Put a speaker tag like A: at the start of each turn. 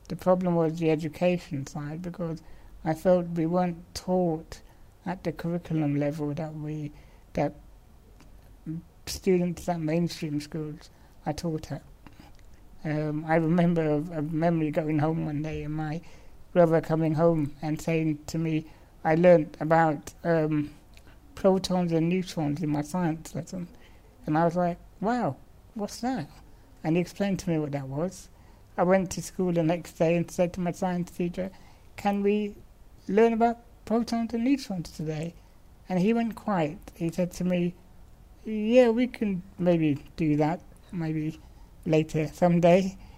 A: The problem was the education side, because I felt we weren't taught at the curriculum level that students at mainstream schools are taught at. I remember a memory going home one day and my brother coming home and saying to me, I learnt about protons and neutrons in my science lesson. And I was like, wow, what's that? And he explained to me what that was. I went to school the next day and said to my science teacher, can we learn about protons and neutrons today? And he went quiet. He said to me, yeah, we can maybe do that, maybe later, someday.